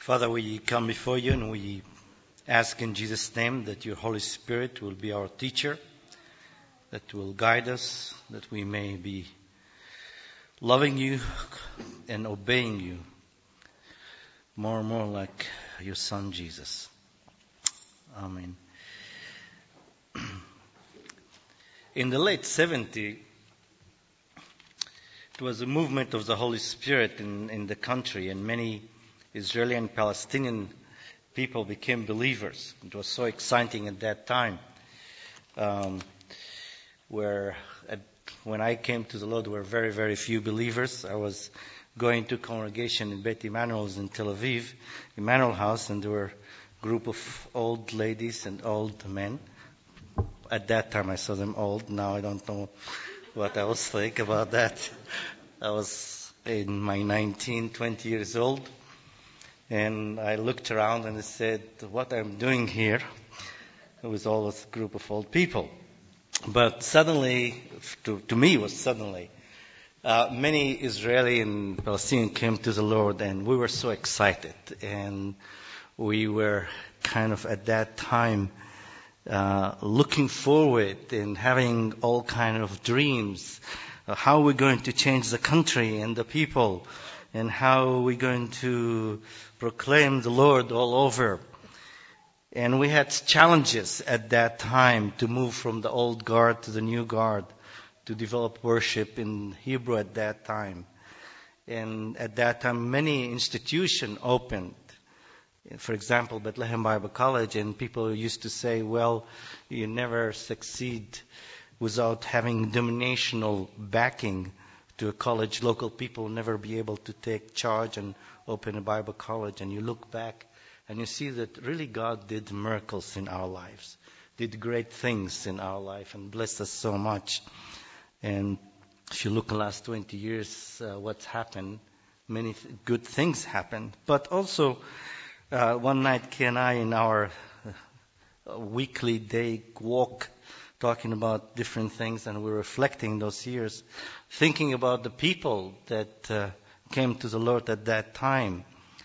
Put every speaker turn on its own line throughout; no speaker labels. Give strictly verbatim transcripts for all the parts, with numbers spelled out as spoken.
Father, we come before you and we ask in Jesus' name that your Holy Spirit will be our teacher, that will guide us, that we may be loving you and obeying you more and more like your Son Jesus. Amen. In the late seventies, it was a movement of the Holy Spirit in, in the country, and many Israeli and Palestinian people became believers. It was so exciting at that time. Um, where at, when I came to the Lord, there were very, very few believers. I was going to congregation in Beit Emmanuel's in Tel Aviv, Emmanuel House, and there were a group of old ladies and old men. At that time, I saw them old. Now I don't know what I was think about that. I was in my nineteen, twenty years old. And I looked around and I said, what I'm doing here with all this group of old people. But suddenly, to, to me it was suddenly, uh, many Israeli and Palestinians came to the Lord, and we were so excited. And we were kind of at that time uh, looking forward and having all kind of dreams. Uh, how we're going to change the country and the people, and how we're going to proclaim the Lord all over. And we had challenges at that time to move from the old guard to the new guard, to develop worship in Hebrew at that time. And at that time, many institutions opened. For example, Bethlehem Bible College, and people used to say, well, you never succeed without having denominational backing to a college. Local people will never be able to take charge and open a Bible college. And you look back and you see that really God did miracles in our lives, did great things in our life, and blessed us so much. And if you look in the last twenty years, uh, what's happened, many th- good things happened. But also, uh, one night, Kay and I, in our uh, weekly day walk, talking about different things, and we're reflecting those years, thinking about the people that uh, came to the Lord at that time.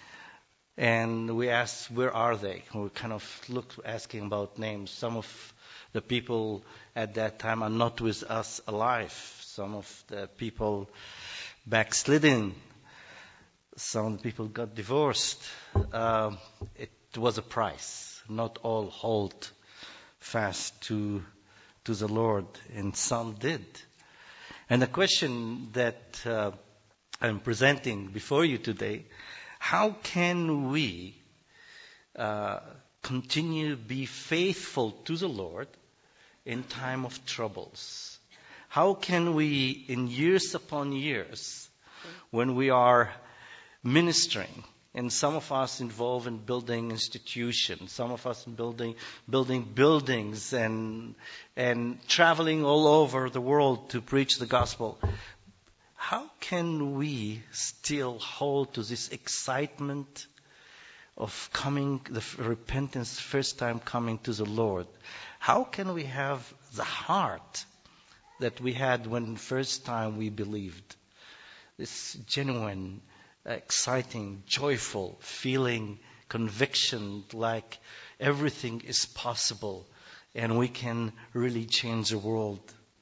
And we asked, where are they? We kind of looked, asking about names. Some of the people at that time are not with us alive. Some of the people backslidden. Some of the people got divorced. Uh, it was a price. Not all hold fast to to the Lord, and some did. And the question that uh, I'm presenting before you today, how can we uh, continue to be faithful to the Lord in time of troubles? How can we, in years upon years, when we are ministering, and some of us involved in building institutions, some of us in building building buildings and and traveling all over the world to preach the gospel. How can we still hold to this excitement of coming, the repentance, first time coming to the Lord? How can we have the heart that we had when first time we believed? This genuine, exciting, joyful feeling, conviction, like everything is possible and we can really change the world.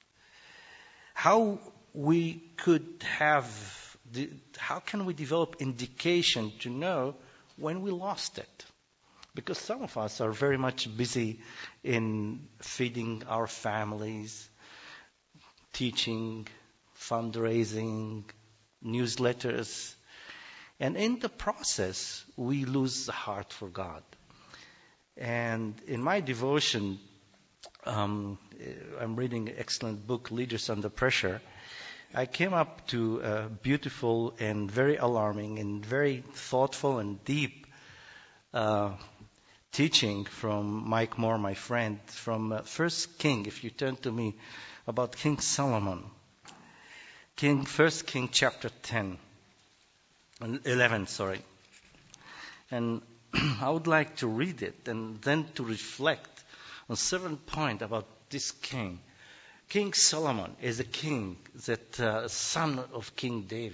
How we could have, the, how can we develop indication to know when we lost it? Because some of us are very much busy in feeding our families, teaching, fundraising, newsletters. And in the process, we lose the heart for God. And in my devotion, um, I'm reading an excellent book, Leaders Under Pressure. I came up to a beautiful and very alarming and very thoughtful and deep uh, teaching from Mike Moore, my friend, from uh, First King. If you turn to me, about King Solomon, King First King chapter ten. eleven, sorry. And I would like to read it and then to reflect on seven points about this king. King Solomon is a king, that uh, son of King David.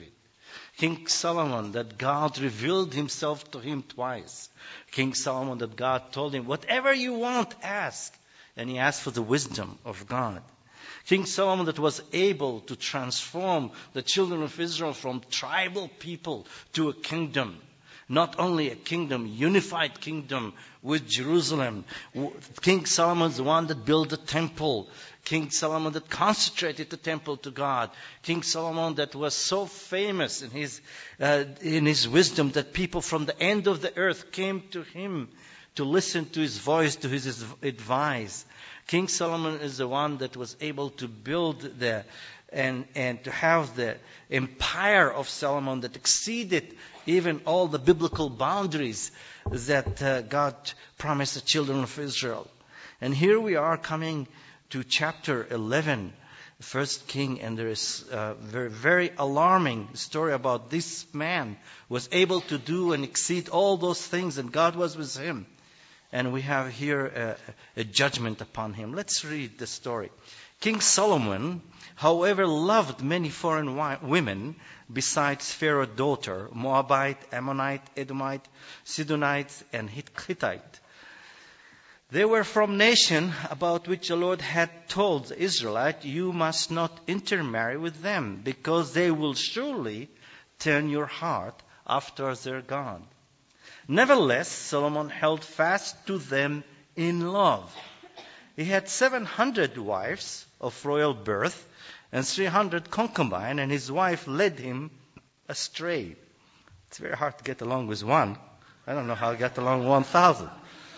King Solomon, that God revealed himself to him twice. King Solomon, that God told him, whatever you want, ask. And he asked for the wisdom of God. King Solomon that was able to transform the children of Israel from tribal people to a kingdom. Not only a kingdom, unified kingdom with Jerusalem. King Solomon is the one that built the temple. King Solomon that consecrated the temple to God. King Solomon that was so famous in his uh, in his wisdom that people from the end of the earth came to him to listen to his voice, to his advice. King Solomon is the one that was able to build the and and to have the empire of Solomon that exceeded even all the biblical boundaries that uh, God promised the children of Israel. And here we are coming to chapter eleven, First King, and there is a very, very alarming story about this man who was able to do and exceed all those things, and God was with him. And we have here a, a judgment upon him. Let's read the story. King Solomon, however, loved many foreign wi- women besides Pharaoh's daughter, Moabite, Ammonite, Edomite, Sidonite, and Hittite. They were from nation about which the Lord had told the Israelites, you must not intermarry with them, because they will surely turn your heart after their God. Nevertheless, Solomon held fast to them in love. He had seven hundred wives of royal birth and three hundred concubines, and his wife led him astray. It's very hard to get along with one. I don't know how I got along with one thousand.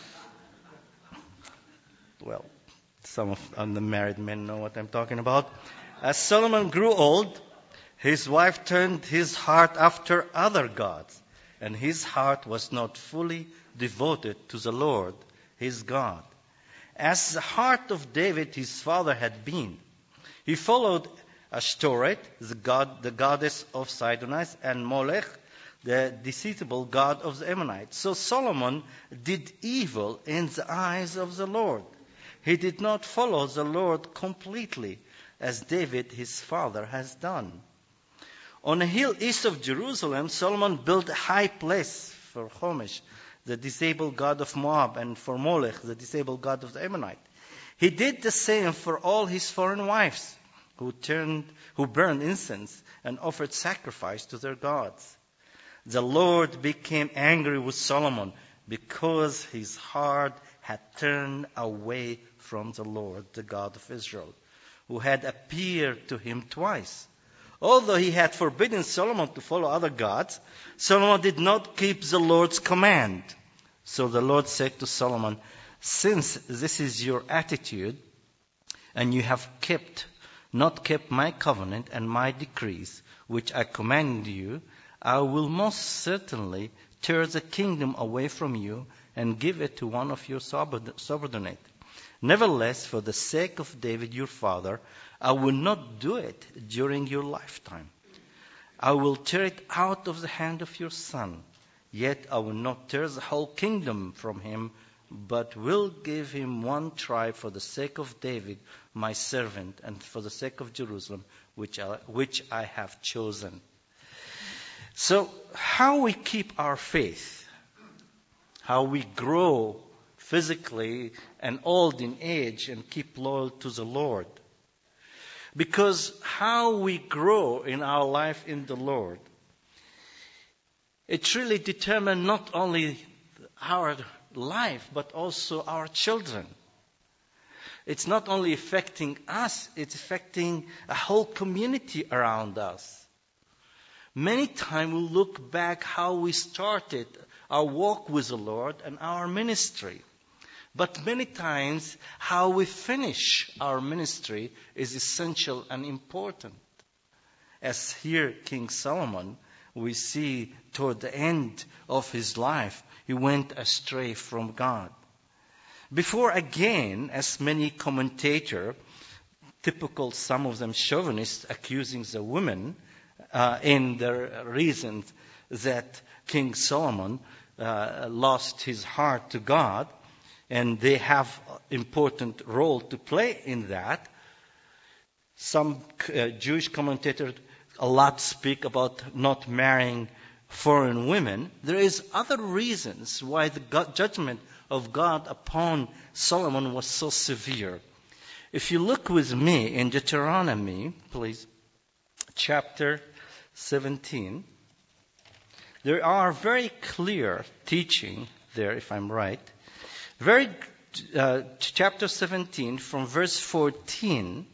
Well, some of the married men know what I'm talking about. As Solomon grew old, his wife turned his heart after other gods, and his heart was not fully devoted to the Lord, his God, as the heart of David, his father, had been. He followed Ashtoreth, the god, the goddess of Sidonites, and Molech, the deceitful god of the Ammonites. So Solomon did evil in the eyes of the Lord. He did not follow the Lord completely, as David, his father, has done. On a hill east of Jerusalem, Solomon built a high place for Chemosh, the disabled god of Moab, and for Molech, the disabled god of the Ammonite. He did the same for all his foreign wives, who turned, who burned incense and offered sacrifice to their gods. The Lord became angry with Solomon because his heart had turned away from the Lord, the God of Israel, who had appeared to him twice. Although he had forbidden Solomon to follow other gods, Solomon did not keep the Lord's command. So the Lord said to Solomon, since this is your attitude, and you have kept, not kept my covenant and my decrees, which I command you, I will most certainly tear the kingdom away from you and give it to one of your subordinate. Nevertheless, for the sake of David your father, I will not do it during your lifetime. I will tear it out of the hand of your son. Yet I will not tear the whole kingdom from him, but will give him one tribe for the sake of David, my servant, and for the sake of Jerusalem, which I, which I have chosen. So, how we keep our faith, how we grow physically and old in age and keep loyal to the Lord. Because how we grow in our life in the Lord, it really determines not only our life, but also our children. It's not only affecting us, it's affecting a whole community around us. Many times we look back how we started our walk with the Lord and our ministry. But many times how we finish our ministry is essential and important. As here King Solomon, we see toward the end of his life, he went astray from God. Before again, as many commentators, typical some of them chauvinists, accusing the women uh, in their reasons that King Solomon uh, lost his heart to God, and they have important role to play in that. Some uh, Jewish commentators a lot speak about not marrying foreign women. There is other reasons why the God, judgment of God upon Solomon was so severe. If you look with me in Deuteronomy, please, chapter seventeen, there are very clear teaching there, if I'm right. Very uh, chapter seventeen from verse fourteen.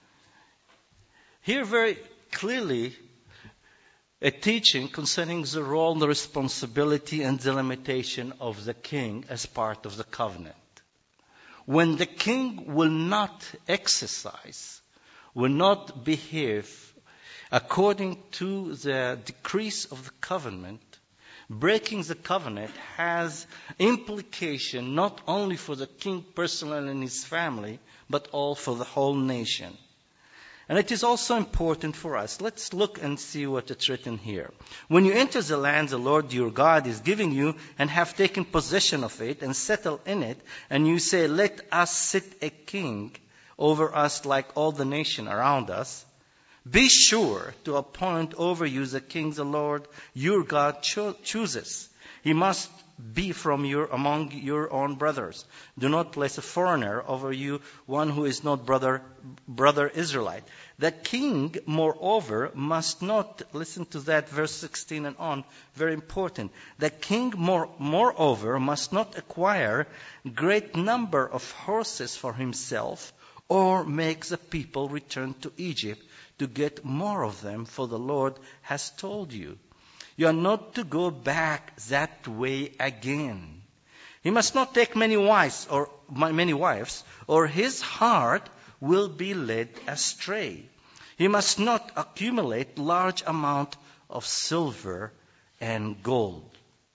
Here very clearly a teaching concerning the role, the responsibility, and the limitation of the king as part of the covenant. When the king will not exercise, will not behave according to the decrees of the covenant, breaking the covenant has implication not only for the king personally and his family, but all for the whole nation. And it is also important for us. Let's look and see what it's written here. When you enter the land the Lord your God is giving you and have taken possession of it and settle in it, and you say, let us sit a king over us like all the nation around us, be sure to appoint over you the king the Lord your God cho- chooses. He must be from your among your own brothers. Do not place a foreigner over you, one who is not brother brother Israelite. The king, moreover, must not, listen to that, verse sixteen and on, very important. The king, more, moreover, must not acquire great number of horses for himself, or make the people return to Egypt to get more of them, for the Lord has told you. You are not to go back that way again. He must not take many wives or many wives, or his heart will be led astray. He must not accumulate large amount of silver and gold.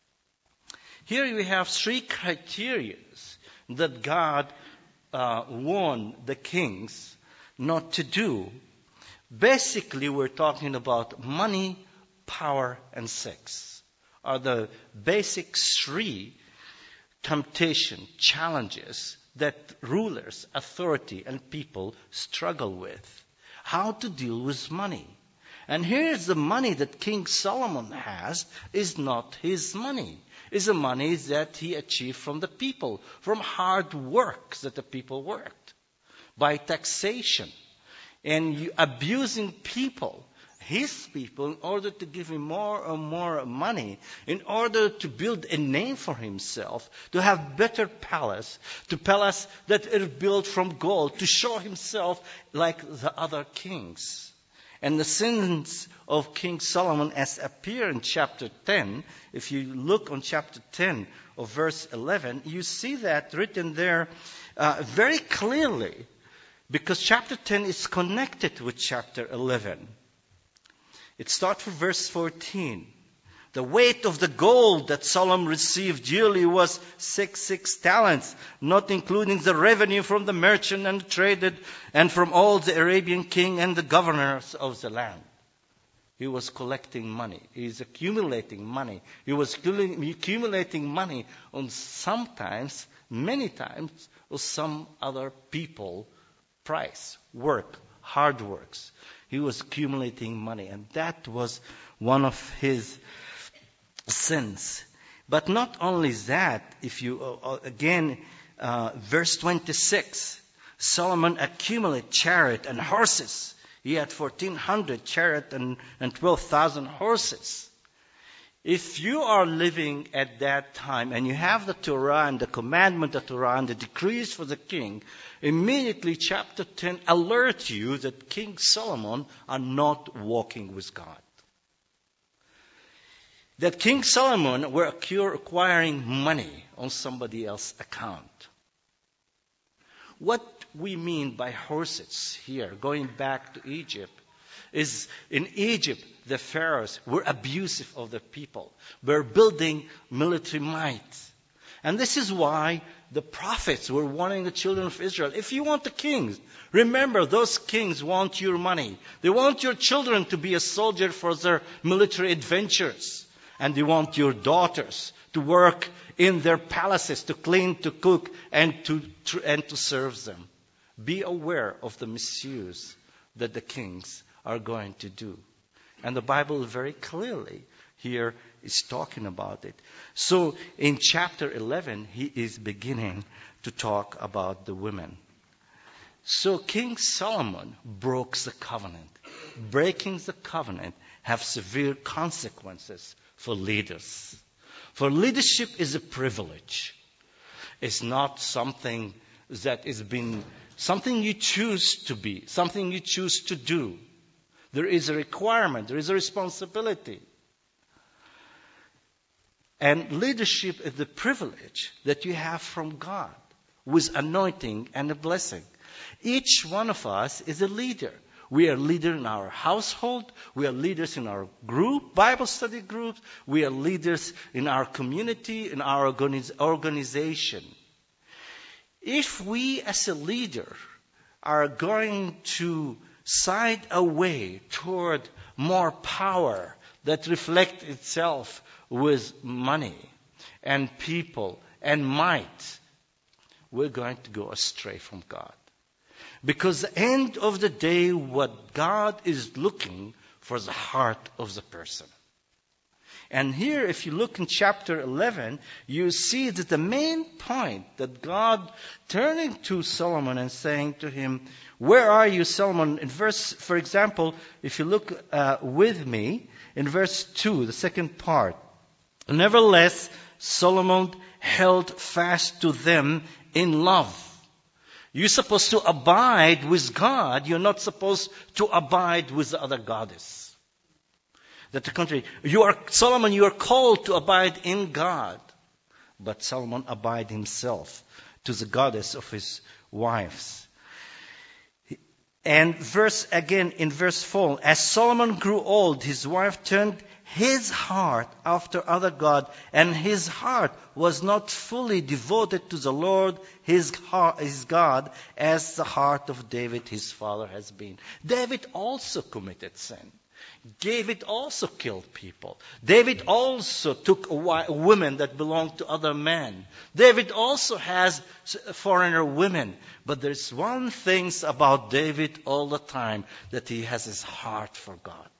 Here we have three criteria that God uh, warned the kings not to do. Basically, we're talking about money, power, and sex are the basic three temptation, challenges that rulers, authority, and people struggle with. How to deal with money. And here's the money that King Solomon has is not his money. It's the money that he achieved from the people, from hard work that the people worked, by taxation, and you abusing people, his people, in order to give him more and more money, in order to build a name for himself, to have better palace, to palace that are built from gold, to show himself like the other kings. And the sins of King Solomon, as appear in chapter ten, if you look on chapter ten of verse eleven, you see that written there uh, very clearly, because chapter ten is connected with chapter eleven. It starts with verse fourteen. The weight of the gold that Solomon received yearly was six, six talents, not including the revenue from the merchant and the traded, and from all the Arabian king and the governors of the land. He was collecting money. He is accumulating money. He was accumulating money on sometimes, many times, on some other people price, work, hard works. He was accumulating money, and that was one of his sins. But not only that, if you, uh, again, uh, verse twenty-six, Solomon accumulated chariot and horses. He had fourteen hundred chariot and, and twelve thousand horses. If you are living at that time and you have the Torah and the commandment of Torah and the decrees for the king, immediately chapter ten alerts you that King Solomon are not walking with God. That King Solomon were acquiring money on somebody else's account. What we mean by horses here, going back to Egypt, is in Egypt, the pharaohs were abusive of the people, were building military might. And this is why the prophets were warning the children of Israel, if you want the kings, remember those kings want your money. They want your children to be a soldier for their military adventures. And they want your daughters to work in their palaces, to clean, to cook, and to, and to serve them. Be aware of the misuse that the kings are going to do. And the Bible very clearly here is talking about it. So in chapter eleven, he is beginning to talk about the women. So King Solomon broke the covenant. Breaking the covenant have severe consequences for leaders. For leadership is a privilege. It's not something that is been something you choose to be, something you choose to do. There is a requirement, there is a responsibility. And leadership is the privilege that you have from God with anointing and a blessing. Each one of us is a leader. We are leaders in our household. We are leaders in our group, Bible study groups. We are leaders in our community, in our organiz- organization. If we as a leader are going to side away toward more power that reflects itself with money and people and might, we're going to go astray from God. Because at the end of the day, what God is looking for is the heart of the person. And here, if you look in chapter eleven, you see that the main point that God turning to Solomon and saying to him, where are you, Solomon? In verse, for example, if you look uh, with me, in verse two, the second part, nevertheless, Solomon held fast to them in love. You're supposed to abide with God. You're not supposed to abide with the other goddess. That the contrary, you are Solomon. You are called to abide in God, but Solomon abide himself to the goddess of his wives. And verse again in verse four, as Solomon grew old, his wife turned his heart after other God, and his heart was not fully devoted to the Lord his, heart, his God, as the heart of David his father has been. David also committed sin. David also killed people. David also took women that belonged to other men. David also has foreigner women. But there's one thing about David all the time, that he has his heart for God.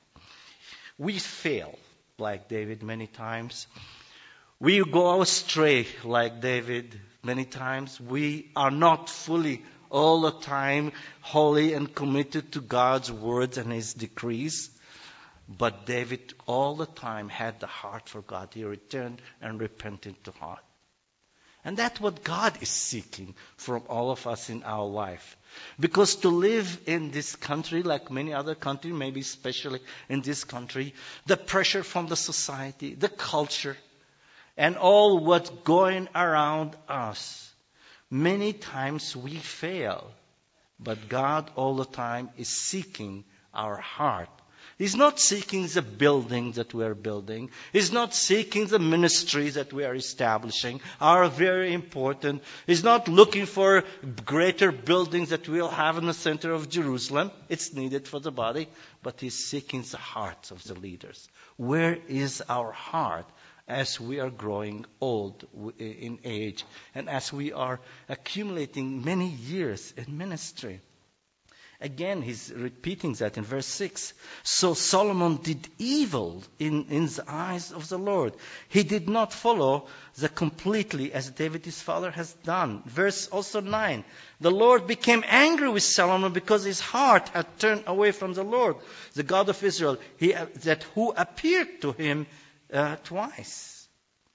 We fail like David many times. We go astray like David many times. We are not fully all the time holy and committed to God's words and his decrees. But David all the time had the heart for God. He returned and repented to heart. And that's what God is seeking from all of us in our life. Because to live in this country, like many other countries, maybe especially in this country, the pressure from the society, the culture, and all what's going around us, many times we fail. But God all the time is seeking our heart. He's not seeking the building that we are building. He's not seeking the ministries that we are establishing, are very important. He's not looking for greater buildings that we'll have in the center of Jerusalem. It's needed for the body. But he's seeking the hearts of the leaders. Where is our heart as we are growing old in age and as we are accumulating many years in ministry? Again, he's repeating that in verse six. So Solomon did evil in, in the eyes of the Lord. He did not follow the completely as David his father has done. Verse also nine. The Lord became angry with Solomon because his heart had turned away from the Lord, the God of Israel, he, that who appeared to him uh, twice.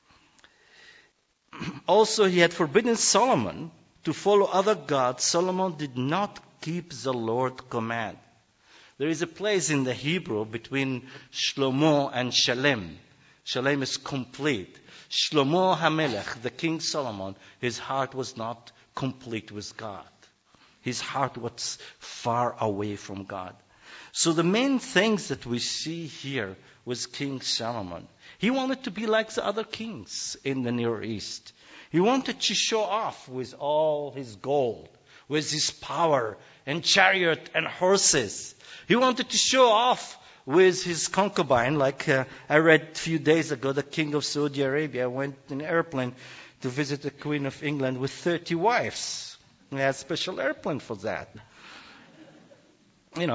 Also, he had forbidden Solomon to follow other gods. Solomon did not keep the Lord's command. There is a place in the Hebrew between Shlomo and Shalem. Shalem is complete. Shlomo HaMelech, the King Solomon, his heart was not complete with God. His heart was far away from God. So the main things that we see here with King Solomon, he wanted to be like the other kings in the Near East. He wanted to show off with all his gold, with his power and chariot and horses. He wanted to show off with his concubine, like uh, I read a few days ago, the king of Saudi Arabia went in an airplane to visit the Queen of England with thirty wives. He had a special airplane for that. You know,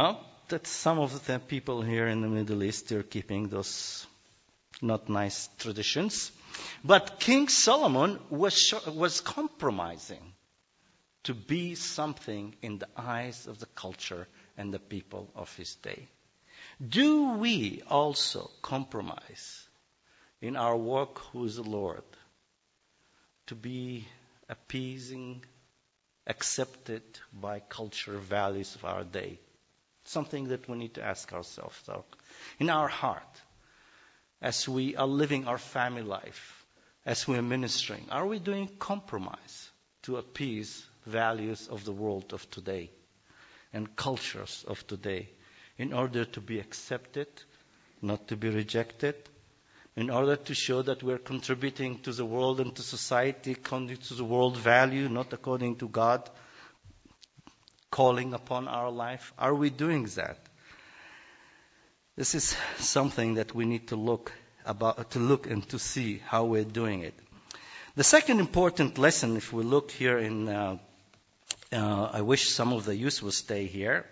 that some of the people here in the Middle East are keeping those not nice traditions. But King Solomon was was compromising to be something in the eyes of the culture and the people of his day. Do we also compromise in our walk with the Lord to be appeasing, accepted by culture values of our day? Something that we need to ask ourselves. So, in our heart, as we are living our family life, as we are ministering, are we doing compromise to appease values of the world of today and cultures of today in order to be accepted, not to be rejected, in order to show that we're contributing to the world and to society according to the world value, not according to God calling upon our life? Are we doing that? This is something that we need to look about, to look and to see how we're doing it. The second important lesson, if we look here in, uh, uh, I wish some of the youth will stay here,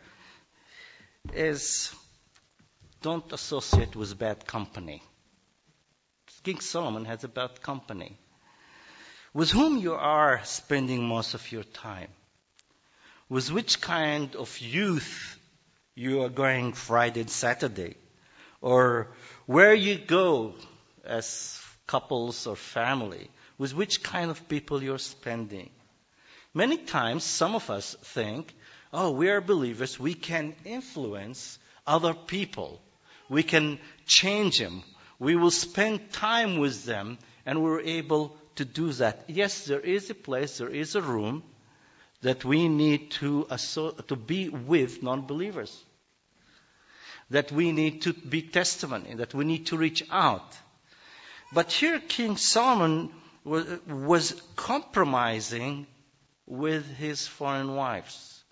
is don't associate with bad company. King Solomon has a bad company. With whom you are spending most of your time? With which kind of youth you are going Friday and Saturday? Or where you go as couples or family? With which kind of people you're spending? Many times, some of us think, oh, we are believers, we can influence other people. We can change them. We will spend time with them, and we're able to do that. Yes, there is a place, there is a room that we need to, to be with non-believers. That we need to be testimony, that we need to reach out. But here King Solomon was, was compromising with his foreign wives.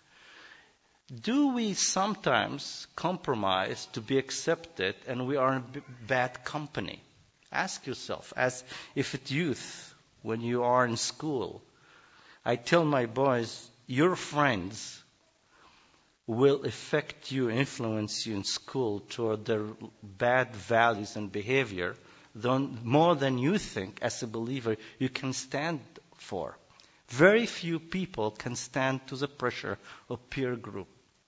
Do we sometimes compromise to be accepted and we are in bad company? Ask yourself, as if it's youth, when you are in school. I tell my boys, your friends will affect you, influence you in school toward their bad values and behavior more than you think as a believer you can stand for. Very few people can stand to the pressure of peer group.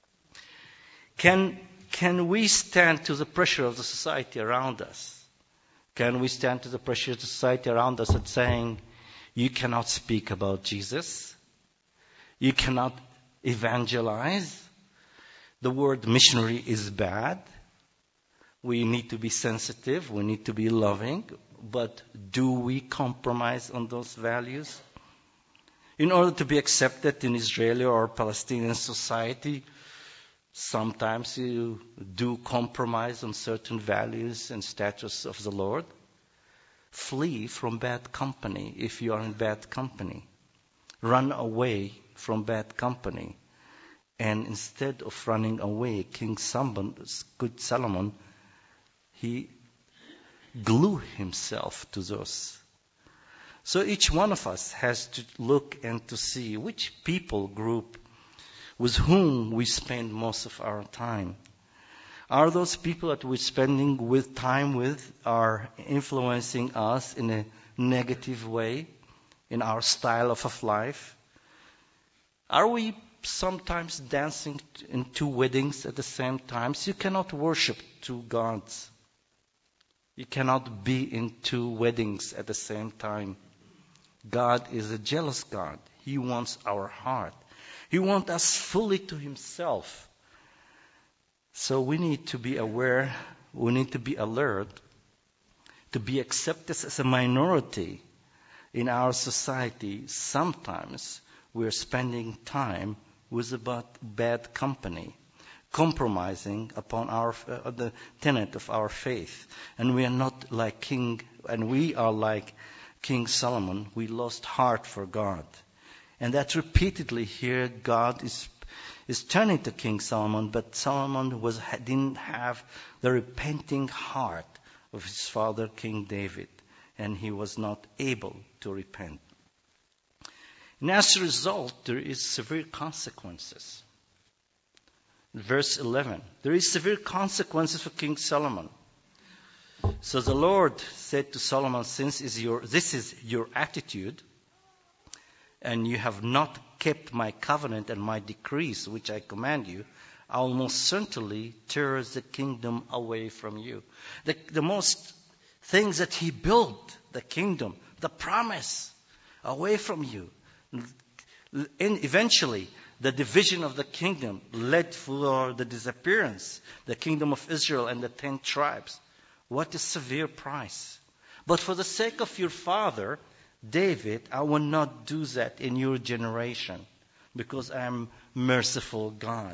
Can, can we stand to the pressure of the society around us? Can we stand to the pressure of the society around us and saying, you cannot speak about Jesus? You cannot evangelize? The word missionary is bad. We need to be sensitive. We need to be loving. But do we compromise on those values? In order to be accepted in Israeli or Palestinian society, sometimes you do compromise on certain values and status of the Lord. Flee from bad company if you are in bad company. Run away from bad company. And instead of running away, King Solomon, good Solomon, he glued himself to those. So each one of us has to look and to see which people group with whom we spend most of our time. Are those people that we're spending with time with are influencing us in a negative way in our style of life? Are we sometimes dancing in two weddings at the same time? So you cannot worship two gods. You cannot be in two weddings at the same time. God is a jealous God. He wants our heart. He wants us fully to himself. So we need to be aware, we need to be alert, to be accepted as a minority in our society. Sometimes we're spending time with about bad company, compromising upon our uh, the tenet of our faith. And we are not like King, and we are like King Solomon. We lost heart for God. And that repeatedly here God is is turning to King Solomon, but Solomon was didn't have the repenting heart of his father King David, and he was not able to repent. And as a result, there is severe consequences. Verse eleven. There is severe consequences for King Solomon. So the Lord said to Solomon, since is your, this is your attitude, and you have not kept my covenant and my decrees, which I command you, I will most certainly tear the kingdom away from you. The, the most things that he built, the kingdom, the promise, away from you. And eventually, the division of the kingdom led for the disappearance, the kingdom of Israel and the ten tribes. What a severe price. But for the sake of your father, David, I will not do that in your generation, because I am merciful God.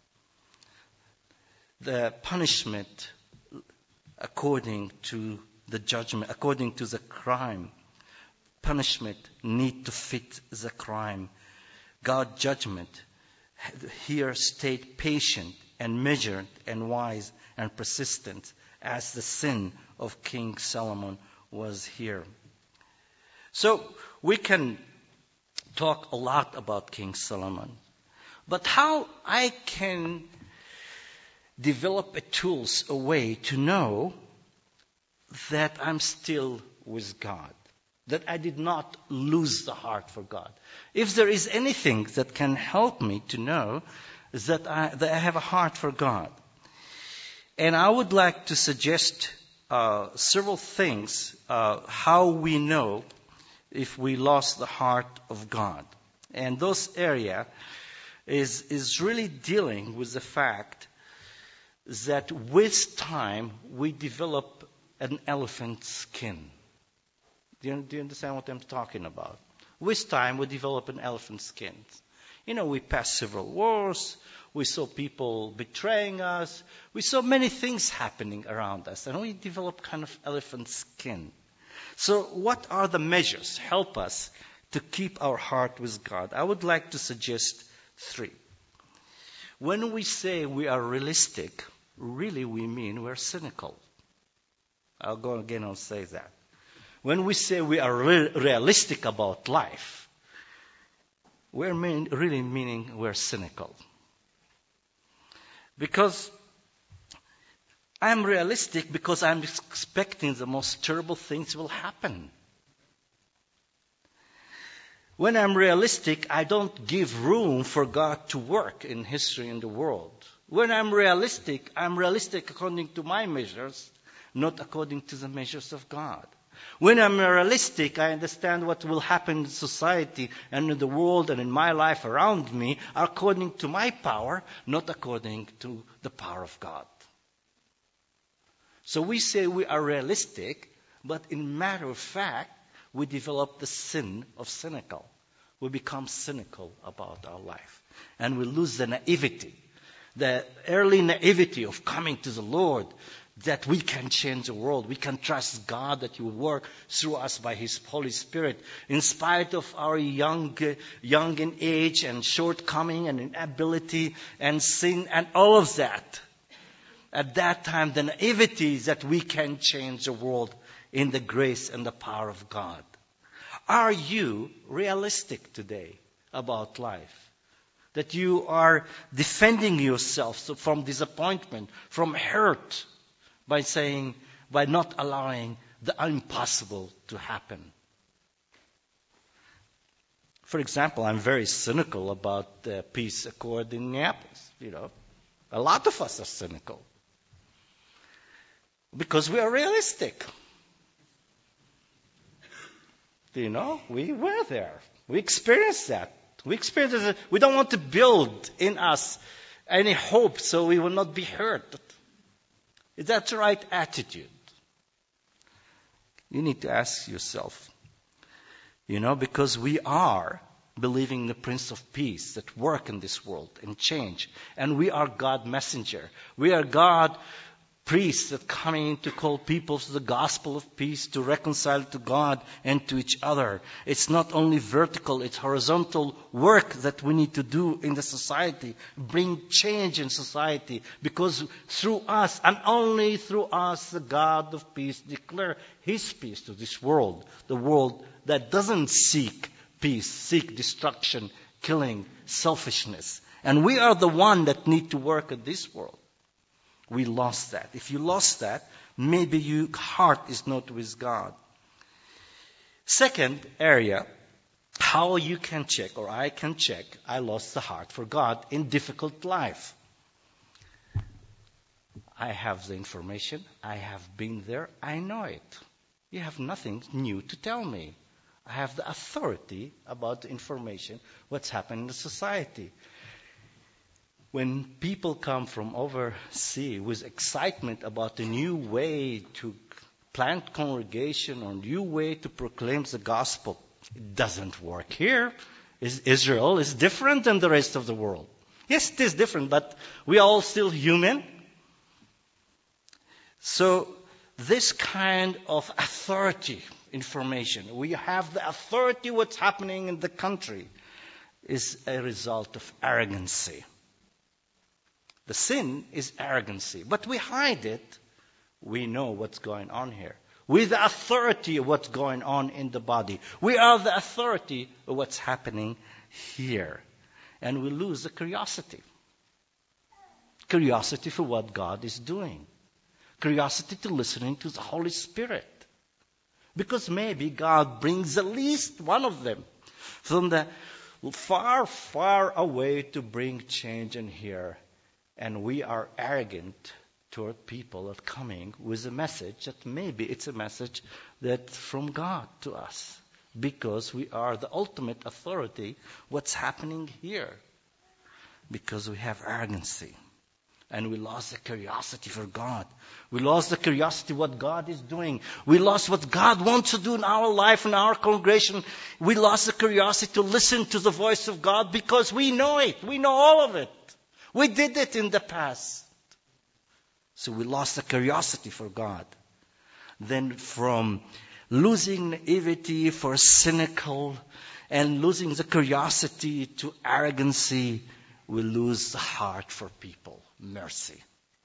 The punishment according to the judgment, according to the crime, punishment need to fit the crime. God's judgment here stayed patient and measured and wise and persistent, as the sin of King Solomon was here. So we can talk a lot about King Solomon, but how I can develop a tools, a way to know that I'm still with God, that I did not lose the heart for God. If there is anything that can help me to know that I, that I have a heart for God. And I would like to suggest uh, several things, uh, how we know if we lost the heart of God. And those area is, is really dealing with the fact that with time we develop an elephant skin. Do you, do you understand what I'm talking about? With time we develop an elephant skin. You know, we passed several wars. We saw people betraying us. We saw many things happening around us. And we develop kind of elephant skin. So what are the measures help us to keep our heart with God? I would like to suggest three. When we say we are realistic, really we mean we're cynical. I'll go again and say that. When we say we are re- realistic about life, we're mean, really meaning we're cynical. Because I'm realistic because I'm expecting the most terrible things will happen. When I'm realistic, I don't give room for God to work in history in the world. When I'm realistic, I'm realistic according to my measures, not according to the measures of God. When I'm realistic, I understand what will happen in society and in the world and in my life around me according to my power, not according to the power of God. So we say we are realistic, but in matter of fact, we develop the sin of cynical. We become cynical about our life. And we lose the naivety, the early naivety of coming to the Lord, that we can change the world. We can trust God that He will work through us by His Holy Spirit. In spite of our young, young in age and shortcoming and inability and sin and all of that. At that time, the naivety is that we can change the world in the grace and the power of God. Are you realistic today about life? That you are defending yourself from disappointment, from hurt, by saying, by not allowing the impossible to happen. For example, I'm very cynical about the peace accord in Minneapolis. You know, a lot of us are cynical because we are realistic. You know, we were there. We experienced that. We experienced it. We don't want to build in us any hope so we will not be hurt. Is that the right attitude? You need to ask yourself. You know, because we are believing the Prince of Peace that work in this world and change. And we are God messenger. We are God priests that coming to call people to the gospel of peace, to reconcile to God and to each other. It's not only vertical, it's horizontal work that we need to do in the society, bring change in society, because through us and only through us the God of peace declare His peace to this world, the world that doesn't seek peace, seek destruction, killing, selfishness, And we are the one that need to work at this world. We lost that. If you lost that, maybe your heart is not with God. Second area, how you can check, or I can check, I lost the heart for God in difficult life. I have the information. I have been there. I know it. You have nothing new to tell me. I have the authority about the information, what's happening in the society. When people come from overseas with excitement about a new way to plant congregation or a new way to proclaim the gospel, it doesn't work here. Israel is different than the rest of the world. Yes, it is different, but we are all still human. So this kind of authority information, we have the authority what's happening in the country, is a result of arrogancy. The sin is arrogancy, but we hide it. We know what's going on here. We're the authority of what's going on in the body. We are the authority of what's happening here. And we lose the curiosity. Curiosity for what God is doing. Curiosity to listening to the Holy Spirit. Because maybe God brings at least one of them from the far, far away to bring change in here. And we are arrogant toward people that are coming with a message that maybe it's a message that's from God to us. Because we are the ultimate authority what's happening here. Because we have arrogancy. And we lost the curiosity for God. We lost the curiosity what God is doing. We lost what God wants to do in our life, in our congregation. We lost the curiosity to listen to the voice of God because we know it. We know all of it. We did it in the past. So we lost the curiosity for God. Then from losing naivety for cynical and losing the curiosity to arrogancy, we lose the heart for people. Mercy.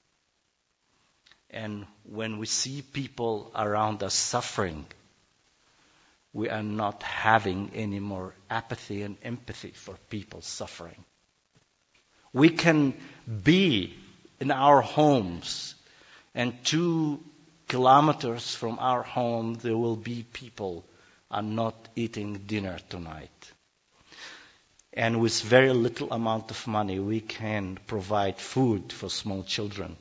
And when we see people around us suffering, we are not having any more apathy and empathy for people suffering. We can be in our homes, and two kilometers from our home there will be people are not eating dinner tonight. And with very little amount of money, we can provide food for small children.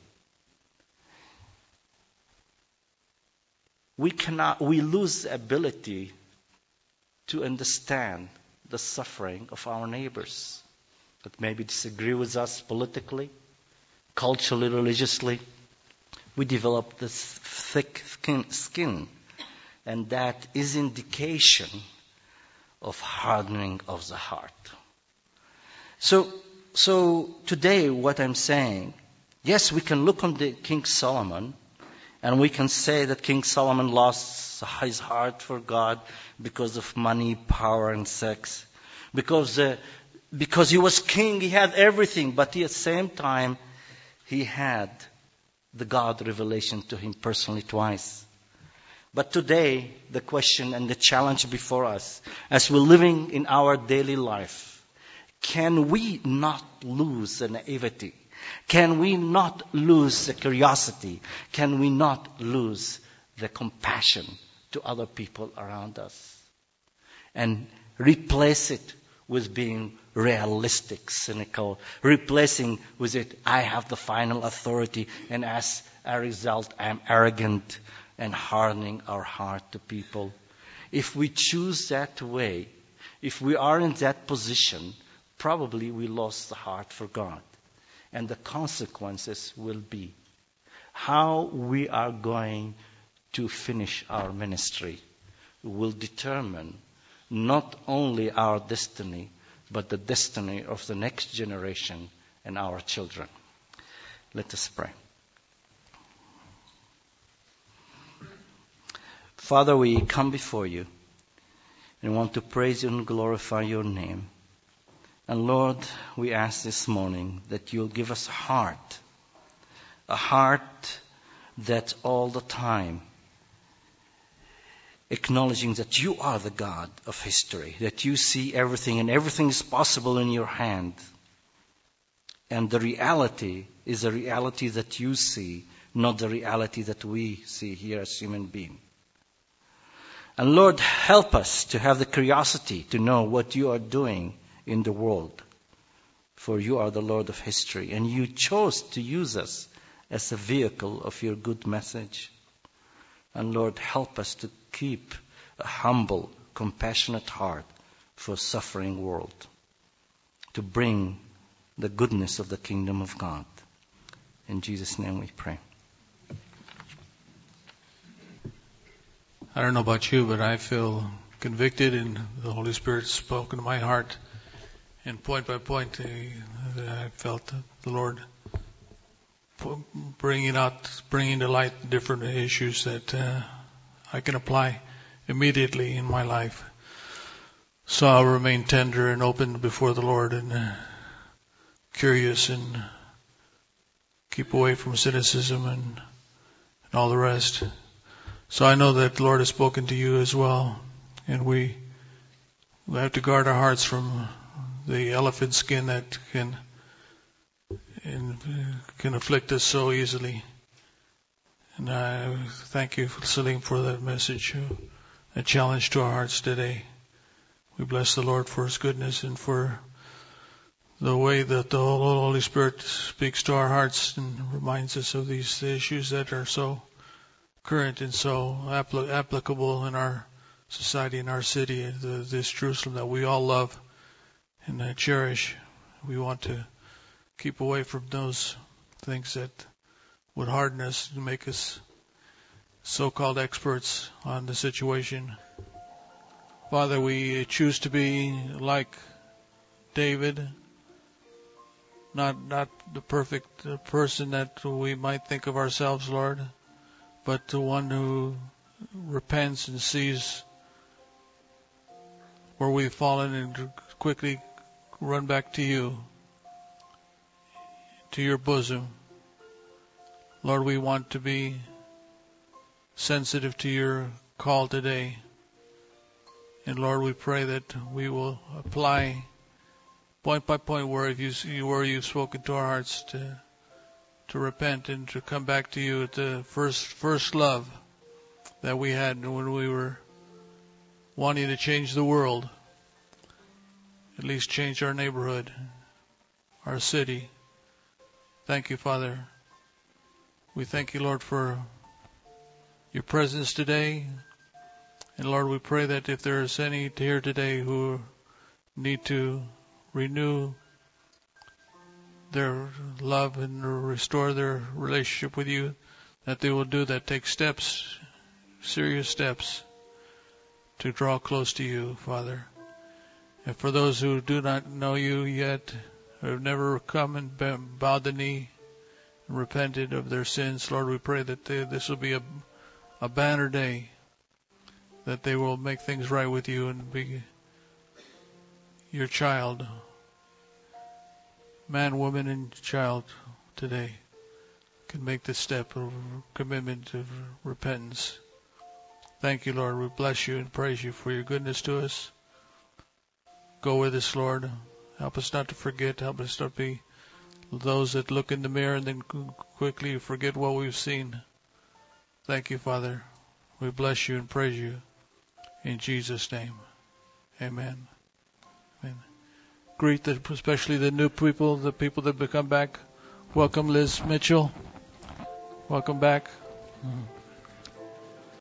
We cannot, we lose the ability to understand the suffering of our neighbors that maybe disagree with us politically, culturally, religiously. We develop this thick skin, and that is indication of hardening of the heart. So, so today what I'm saying, yes, we can look on the King Solomon and we can say that King Solomon lost his heart for God because of money, power, and sex. Because, uh, because he was king, he had everything, but at the same time, he had the God revelation to him personally twice. But today, the question and the challenge before us, as we're living in our daily life, can we not lose the naivety? Can we not lose the curiosity? Can we not lose the compassion to other people around us? And replace it with being realistic, cynical, replacing with it, I have the final authority, and as a result, I'm arrogant, and hardening our heart to people. If we choose that way, if we are in that position, probably we lost the heart for God. And the consequences will be how we are going to finish our ministry will determine not only our destiny, but the destiny of the next generation and our children. Let us pray. Father, we come before you and want to praise you and glorify your name. And Lord, we ask this morning that you'll give us a heart, a heart that all the time acknowledging that you are the God of history, that you see everything and everything is possible in your hand. And the reality is a reality that you see, not the reality that we see here as human beings. And Lord, help us to have the curiosity to know what you are doing in the world. For you are the Lord of history, and you chose to use us as a vehicle of your good message. And Lord, help us to keep a humble, compassionate heart for a suffering world, to bring the goodness of the kingdom of God. In Jesus' name we pray.
I don't know about you, but I feel convicted, and the Holy Spirit spoke into my heart. And point by point, uh, I felt the Lord bringing out, bringing to light different issues that uh, I can apply immediately in my life. So I'll remain tender and open before the Lord, and uh, curious, and keep away from cynicism and, and all the rest. So I know that the Lord has spoken to you as well, and we, we have to guard our hearts from the elephant skin that can and can afflict us so easily. And I thank you, Salim, for that message, a challenge to our hearts today. We bless the Lord for His goodness and for the way that the Holy Spirit speaks to our hearts and reminds us of these issues that are so current and so apl- applicable in our society, in our city, the, this Jerusalem that we all love and uh, cherish. We want to keep away from those things that would harden us and make us so-called experts on the situation. Father, we choose to be like David, not not the perfect person that we might think of ourselves, Lord, but the one who repents and sees where we've fallen and quickly run back to you, to your bosom. Lord, we want to be sensitive to your call today. And Lord, we pray that we will apply point by point where you where you've spoken to our hearts to to repent and to come back to you at the first first love that we had when we were wanting to change the world, at least change our neighborhood, our city. Thank you, Father. We thank you, Lord, for your presence today. And Lord, we pray that if there is any here today who need to renew their love and restore their relationship with you, that they will do that. Take steps, serious steps, to draw close to you, Father. And for those who do not know you yet, who have never come and bowed the knee and repented of their sins, Lord, we pray that they, this will be a, a banner day, that they will make things right with you and be your child, man, woman, and child today can make this step of commitment of repentance. Thank you, Lord. We bless you and praise you for your goodness to us. Go with us, Lord. Help us not to forget. Help us not be those that look in the mirror and then quickly forget what we've seen. Thank you, Father. We bless you and praise you. In Jesus' name, amen. Amen. Greet the, especially the new people, the people that have come back. Welcome, Liz Mitchell. Welcome back. Mm-hmm.